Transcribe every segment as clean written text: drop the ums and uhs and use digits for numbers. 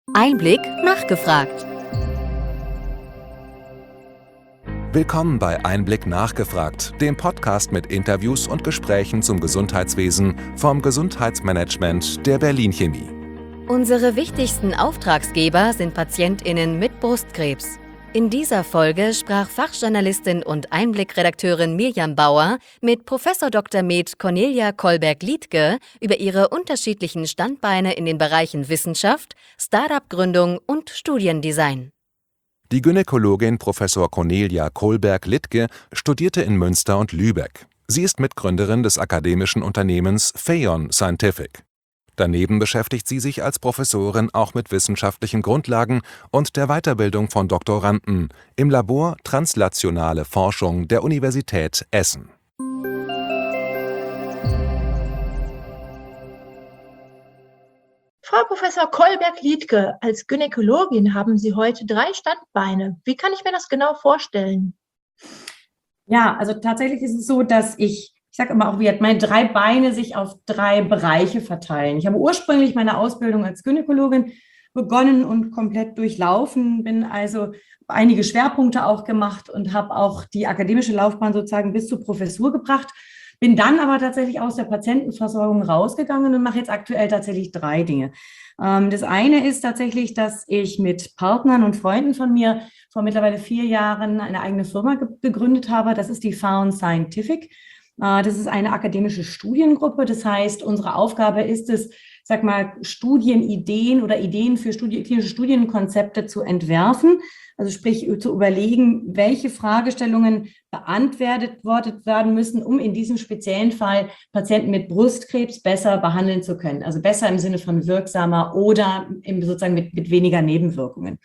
Einblick nachgefragt. Willkommen bei Einblick nachgefragt, dem Podcast mit Interviews und Gesprächen zum Gesundheitswesen vom Gesundheitsmanagement der Berlin Chemie. Unsere wichtigsten Auftragsgeber sind PatientInnen mit Brustkrebs. In dieser Folge sprach Fachjournalistin und Einblick-Redakteurin Mirjam Bauer mit Prof. Dr. med. Cornelia Kolberg-Liedtke über ihre unterschiedlichen Standbeine in den Bereichen Wissenschaft, Start-up-Gründung und Studiendesign. Die Gynäkologin Prof. Cornelia Kolberg-Liedtke studierte in Münster und Lübeck. Sie ist Mitgründerin des akademischen Unternehmens Phaeon Scientific. Daneben beschäftigt sie sich als Professorin auch mit wissenschaftlichen Grundlagen und der Weiterbildung von Doktoranden im Labor Translationale Forschung der Universität Essen. Frau Professor Kolberg-Liedtke, als Gynäkologin haben Sie heute 3 Standbeine. Wie kann ich mir das genau vorstellen? Ja, also tatsächlich ist es so, dass ich sage immer auch, wie meine 3 Beine sich auf 3 Bereiche verteilen. Ich habe ursprünglich meine Ausbildung als Gynäkologin begonnen und komplett durchlaufen, bin also einige Schwerpunkte auch gemacht und habe auch die akademische Laufbahn sozusagen bis zur Professur gebracht. Bin dann aber tatsächlich aus der Patientenversorgung rausgegangen und mache jetzt aktuell tatsächlich 3 Dinge. Das eine ist tatsächlich, dass ich mit Partnern und Freunden von mir vor mittlerweile 4 Jahren eine eigene Firma gegründet habe. Das ist die Phaeon Scientific. Das ist eine akademische Studiengruppe. Das heißt, unsere Aufgabe ist es, Studienideen oder Ideen für klinische Studienkonzepte zu entwerfen. Also sprich, zu überlegen, welche Fragestellungen beantwortet werden müssen, um in diesem speziellen Fall Patienten mit Brustkrebs besser behandeln zu können. Also besser im Sinne von wirksamer oder sozusagen mit weniger Nebenwirkungen.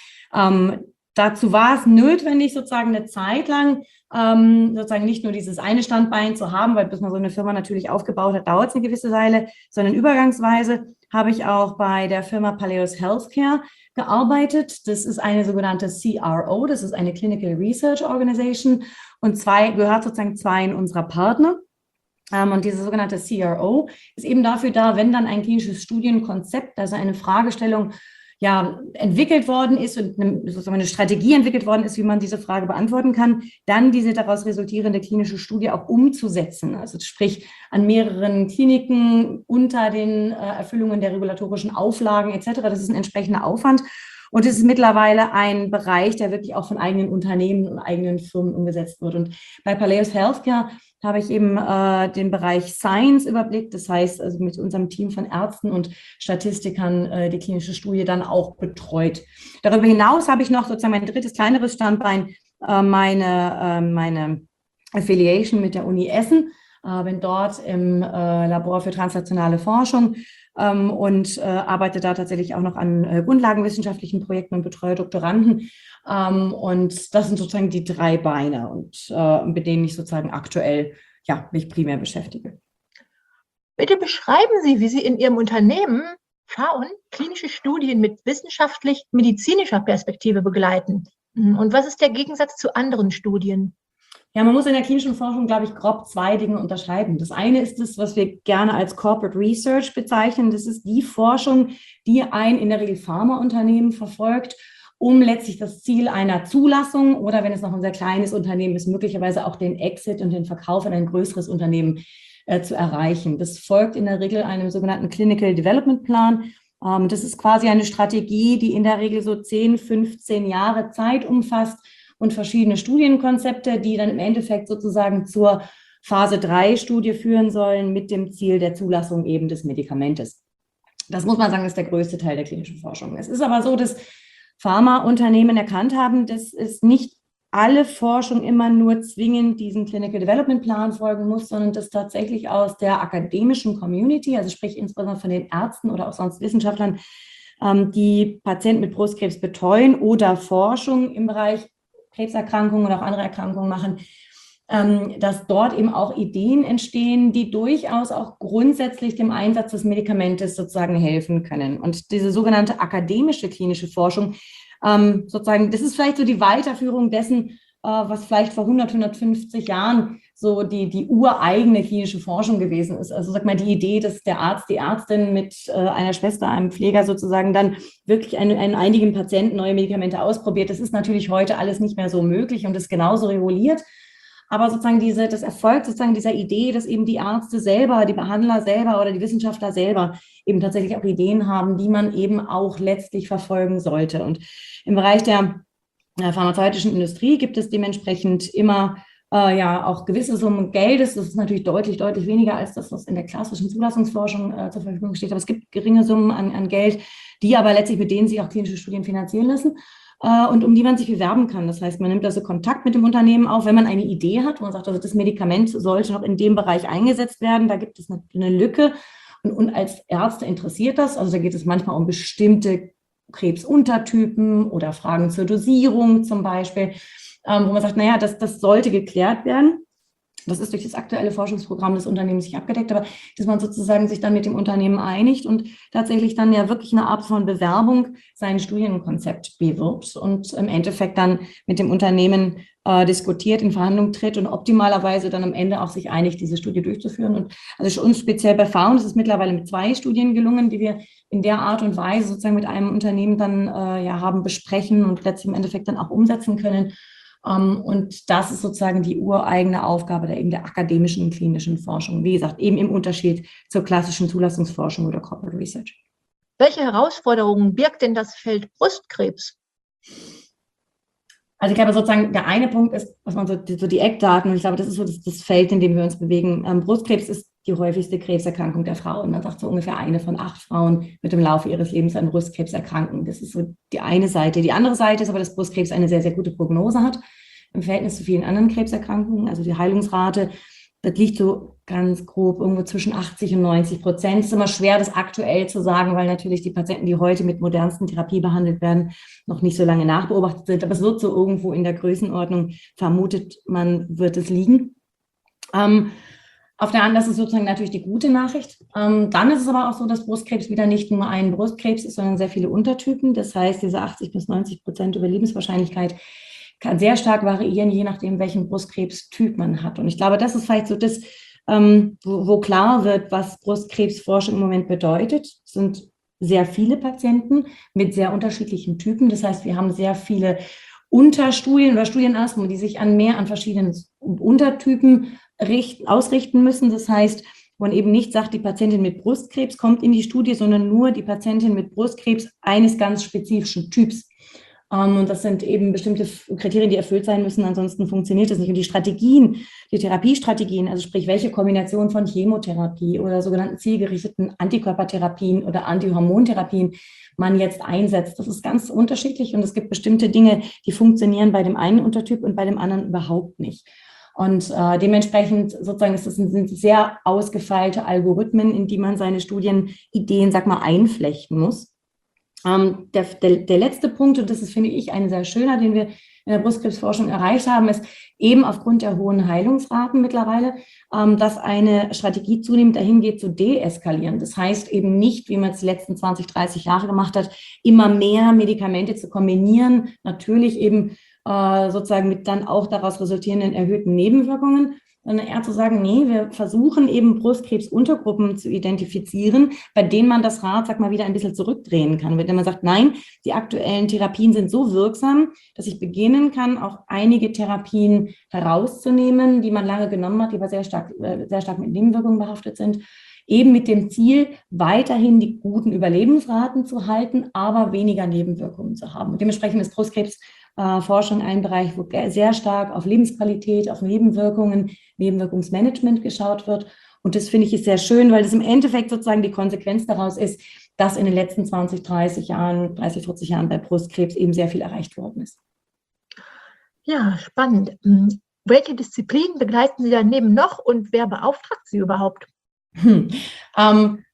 Dazu war es notwendig, sozusagen eine Zeit lang sozusagen nicht nur dieses eine Standbein zu haben, weil bis man so eine Firma natürlich aufgebaut hat, dauert es eine gewisse Weile, sondern übergangsweise habe ich auch bei der Firma Paleos Healthcare gearbeitet. Das ist eine sogenannte CRO, das ist eine Clinical Research Organization und gehört sozusagen 2 unserer Partner. Und diese sogenannte CRO ist eben dafür da, wenn dann ein klinisches Studienkonzept, also eine Fragestellung, entwickelt worden ist und sozusagen eine Strategie entwickelt worden ist, wie man diese Frage beantworten kann, dann diese daraus resultierende klinische Studie auch umzusetzen. Also sprich an mehreren Kliniken unter den Erfüllungen der regulatorischen Auflagen etc. Das ist ein entsprechender Aufwand. Und es ist mittlerweile ein Bereich, der wirklich auch von eigenen Unternehmen und eigenen Firmen umgesetzt wird. Und bei Paleos Healthcare habe ich eben den Bereich Science überblickt. Das heißt, also mit unserem Team von Ärzten und Statistikern die klinische Studie dann auch betreut. Darüber hinaus habe ich noch sozusagen mein drittes, kleineres Standbein, meine Affiliation mit der Uni Essen. Bin dort im Labor für translationale Forschung und arbeite da tatsächlich auch noch an grundlagenwissenschaftlichen Projekten und betreue Doktoranden. Und das sind sozusagen die 3 Beine, und mit denen ich sozusagen aktuell mich primär beschäftige. Bitte beschreiben Sie, wie Sie in Ihrem Unternehmen Phaeon klinische Studien mit wissenschaftlich-medizinischer Perspektive begleiten. Und was ist der Gegensatz zu anderen Studien? Ja, man muss in der klinischen Forschung, glaube ich, grob 2 Dinge unterscheiden. Das eine ist das, was wir gerne als Corporate Research bezeichnen. Das ist die Forschung, die ein in der Regel Pharmaunternehmen verfolgt, um letztlich das Ziel einer Zulassung oder, wenn es noch ein sehr kleines Unternehmen ist, möglicherweise auch den Exit und den Verkauf in ein größeres Unternehmen zu erreichen. Das folgt in der Regel einem sogenannten Clinical Development Plan. Das ist quasi eine Strategie, die in der Regel so 10, 15 Jahre Zeit umfasst und verschiedene Studienkonzepte, die dann im Endeffekt sozusagen zur Phase 3 Studie führen sollen mit dem Ziel der Zulassung eben des Medikamentes. Das muss man sagen, ist der größte Teil der klinischen Forschung. Es ist aber so, dass Pharmaunternehmen erkannt haben, dass es nicht alle Forschung immer nur zwingend diesem Clinical Development Plan folgen muss, sondern dass tatsächlich aus der akademischen Community, also sprich insbesondere von den Ärzten oder auch sonst Wissenschaftlern, die Patienten mit Brustkrebs betreuen oder Forschung im Bereich Krebserkrankungen oder auch andere Erkrankungen machen, dass dort eben auch Ideen entstehen, die durchaus auch grundsätzlich dem Einsatz des Medikamentes sozusagen helfen können. Und diese sogenannte akademische klinische Forschung, sozusagen, das ist vielleicht so die Weiterführung dessen, was vielleicht vor 100, 150 Jahren so die ureigene klinische Forschung gewesen ist. Also sag mal, die Idee, dass der Arzt, die Ärztin mit einer Schwester, einem Pfleger sozusagen dann wirklich an einigen Patienten neue Medikamente ausprobiert, das ist natürlich heute alles nicht mehr so möglich und ist genauso reguliert. Aber sozusagen das Erfolg sozusagen dieser Idee, dass eben die Ärzte selber, die Behandler selber oder die Wissenschaftler selber eben tatsächlich auch Ideen haben, die man eben auch letztlich verfolgen sollte. Und im Bereich der pharmazeutischen Industrie gibt es dementsprechend immer auch gewisse Summen Geldes. Das ist natürlich deutlich weniger als das, was in der klassischen Zulassungsforschung zur Verfügung steht. Aber es gibt geringe Summen an Geld, die aber letztlich mit denen sich auch klinische Studien finanzieren lassen. Und um die man sich bewerben kann. Das heißt, man nimmt also Kontakt mit dem Unternehmen auf, wenn man eine Idee hat, wo man sagt, also das Medikament sollte noch in dem Bereich eingesetzt werden, da gibt es eine Lücke. Und als Ärzte interessiert das, also da geht es manchmal um bestimmte Krebsuntertypen oder Fragen zur Dosierung zum Beispiel, wo man sagt, naja, das sollte geklärt werden. Das ist durch das aktuelle Forschungsprogramm des Unternehmens nicht abgedeckt, aber dass man sozusagen sich dann mit dem Unternehmen einigt und tatsächlich dann ja wirklich eine Art von Bewerbung sein Studienkonzept bewirbt und im Endeffekt dann mit dem Unternehmen diskutiert, in Verhandlungen tritt und optimalerweise dann am Ende auch sich einigt, diese Studie durchzuführen. Und also für uns speziell bei Found ist es mittlerweile mit 2 Studien gelungen, die wir in der Art und Weise sozusagen mit einem Unternehmen dann haben besprechen und letztlich im Endeffekt dann auch umsetzen können. Und das ist sozusagen die ureigene Aufgabe der akademischen und klinischen Forschung. Wie gesagt, eben im Unterschied zur klassischen Zulassungsforschung oder Corporate Research. Welche Herausforderungen birgt denn das Feld Brustkrebs? Also ich glaube sozusagen, der eine Punkt ist, was man so die Eckdaten, und ich glaube, das ist so das Feld, in dem wir uns bewegen. Brustkrebs ist die häufigste Krebserkrankung der Frauen. Man sagt so ungefähr 1 von 8 Frauen wird im Laufe ihres Lebens an Brustkrebs erkranken. Das ist so die eine Seite. Die andere Seite ist aber, dass Brustkrebs eine sehr gute Prognose hat im Verhältnis zu vielen anderen Krebserkrankungen. Also die Heilungsrate, das liegt so ganz grob irgendwo zwischen 80% und 90%. Es ist immer schwer, das aktuell zu sagen, weil natürlich die Patienten, die heute mit modernsten Therapie behandelt werden, noch nicht so lange nachbeobachtet sind. Aber es wird so irgendwo in der Größenordnung, vermutet man, wird es liegen. Auf der anderen Seite ist sozusagen natürlich die gute Nachricht. Dann ist es aber auch so, dass Brustkrebs wieder nicht nur ein Brustkrebs ist, sondern sehr viele Untertypen. Das heißt, diese 80-90% Überlebenswahrscheinlichkeit kann sehr stark variieren, je nachdem, welchen Brustkrebstyp man hat. Und ich glaube, das ist vielleicht so das, wo klar wird, was Brustkrebsforschung im Moment bedeutet. Es sind sehr viele Patienten mit sehr unterschiedlichen Typen. Das heißt, wir haben sehr viele Unterstudien oder Studienausgaben, die sich an verschiedenen Untertypen ausrichten müssen. Das heißt, man eben nicht sagt, die Patientin mit Brustkrebs kommt in die Studie, sondern nur die Patientin mit Brustkrebs eines ganz spezifischen Typs. Und das sind eben bestimmte Kriterien, die erfüllt sein müssen, ansonsten funktioniert das nicht. Und die Strategien, die Therapiestrategien, also sprich, welche Kombination von Chemotherapie oder sogenannten zielgerichteten Antikörpertherapien oder Antihormontherapien man jetzt einsetzt, das ist ganz unterschiedlich und es gibt bestimmte Dinge, die funktionieren bei dem einen Untertyp und bei dem anderen überhaupt nicht. Und dementsprechend sozusagen sind sehr ausgefeilte Algorithmen, in die man seine Studienideen, einflechten muss. Der letzte Punkt, und das ist, finde ich, ein sehr schöner, den wir in der Brustkrebsforschung erreicht haben, ist eben aufgrund der hohen Heilungsraten mittlerweile, dass eine Strategie zunehmend dahin geht, zu deeskalieren. Das heißt eben nicht, wie man es die letzten 20, 30 Jahre gemacht hat, immer mehr Medikamente zu kombinieren, natürlich eben sozusagen mit dann auch daraus resultierenden erhöhten Nebenwirkungen, sondern eher zu sagen, nee, wir versuchen eben Brustkrebsuntergruppen zu identifizieren, bei denen man das Rad, wieder ein bisschen zurückdrehen kann. Wenn man sagt, nein, die aktuellen Therapien sind so wirksam, dass ich beginnen kann, auch einige Therapien herauszunehmen, die man lange genommen hat, die aber sehr stark mit Nebenwirkungen behaftet sind, eben mit dem Ziel, weiterhin die guten Überlebensraten zu halten, aber weniger Nebenwirkungen zu haben. Und dementsprechend ist Brustkrebsforschung ein Bereich, wo sehr stark auf Lebensqualität, auf Nebenwirkungen, Nebenwirkungsmanagement geschaut wird. Und das finde ich ist sehr schön, weil das im Endeffekt sozusagen die Konsequenz daraus ist, dass in den letzten 20, 30, 40 Jahren bei Brustkrebs eben sehr viel erreicht worden ist. Ja, spannend. Welche Disziplinen begleiten Sie daneben noch und wer beauftragt Sie überhaupt?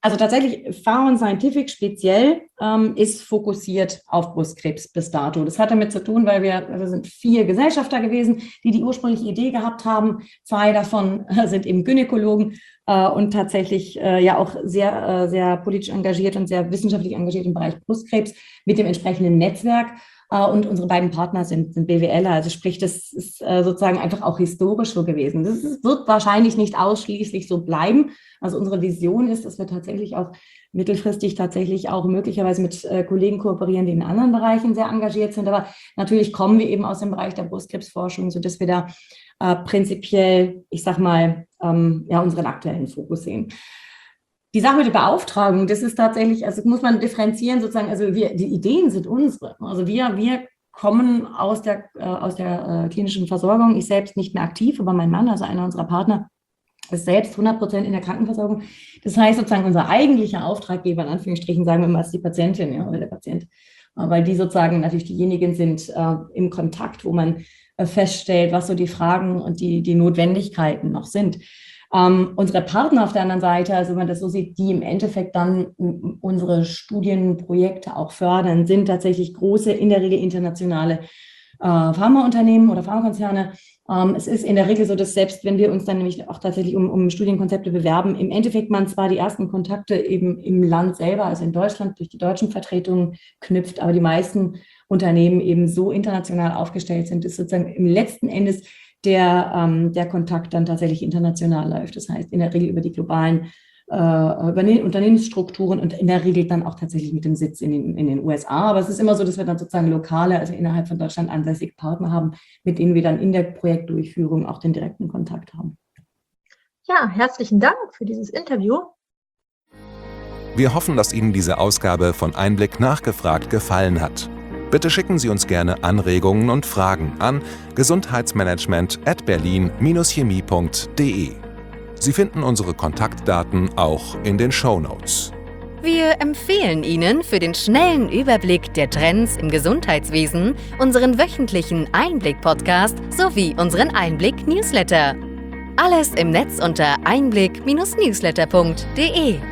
Also tatsächlich, Phaon Scientific speziell ist fokussiert auf Brustkrebs bis dato. Das hat damit zu tun, weil wir sind 4 Gesellschafter gewesen, die ursprüngliche Idee gehabt haben. 2 davon sind eben Gynäkologen und tatsächlich ja auch sehr, sehr politisch engagiert und sehr wissenschaftlich engagiert im Bereich Brustkrebs mit dem entsprechenden Netzwerk. Und unsere beiden Partner sind BWLer, also sprich, das ist sozusagen einfach auch historisch so gewesen. Das wird wahrscheinlich nicht ausschließlich so bleiben. Also unsere Vision ist, dass wir tatsächlich auch mittelfristig tatsächlich auch möglicherweise mit Kollegen kooperieren, die in anderen Bereichen sehr engagiert sind. Aber natürlich kommen wir eben aus dem Bereich der Brustkrebsforschung, sodass wir da prinzipiell, ich sag mal, ja, unseren aktuellen Fokus sehen. Die Sache mit der Beauftragung, das ist tatsächlich, also muss man differenzieren sozusagen, also die Ideen sind unsere. Also wir kommen aus der klinischen Versorgung, ich selbst nicht mehr aktiv, aber mein Mann, also einer unserer Partner, ist selbst 100% in der Krankenversorgung. Das heißt sozusagen, unser eigentlicher Auftraggeber, in Anführungsstrichen, sagen wir mal, ist die Patientin, ja, oder der Patient, weil die sozusagen natürlich diejenigen sind im Kontakt, wo man feststellt, was so die Fragen und die Notwendigkeiten noch sind. Unsere Partner auf der anderen Seite, also wenn man das so sieht, die im Endeffekt dann unsere Studienprojekte auch fördern, sind tatsächlich große, in der Regel internationale Pharmaunternehmen oder Pharmakonzerne. Es ist in der Regel so, dass selbst wenn wir uns dann nämlich auch tatsächlich um Studienkonzepte bewerben, im Endeffekt man zwar die ersten Kontakte eben im Land selber, also in Deutschland, durch die deutschen Vertretungen knüpft, aber die meisten Unternehmen eben so international aufgestellt sind, dass sozusagen im letzten Endes der Kontakt dann tatsächlich international läuft. Das heißt, in der Regel über die globalen Unternehmensstrukturen und in der Regel dann auch tatsächlich mit dem Sitz in den USA. Aber es ist immer so, dass wir dann sozusagen lokale, also innerhalb von Deutschland ansässige Partner haben, mit denen wir dann in der Projektdurchführung auch den direkten Kontakt haben. Ja, herzlichen Dank für dieses Interview. Wir hoffen, dass Ihnen diese Ausgabe von Einblick nachgefragt gefallen hat. Bitte schicken Sie uns gerne Anregungen und Fragen an gesundheitsmanagement@berlin-chemie.de. Sie finden unsere Kontaktdaten auch in den Shownotes. Wir empfehlen Ihnen für den schnellen Überblick der Trends im Gesundheitswesen unseren wöchentlichen Einblick-Podcast sowie unseren Einblick-Newsletter. Alles im Netz unter einblick-newsletter.de.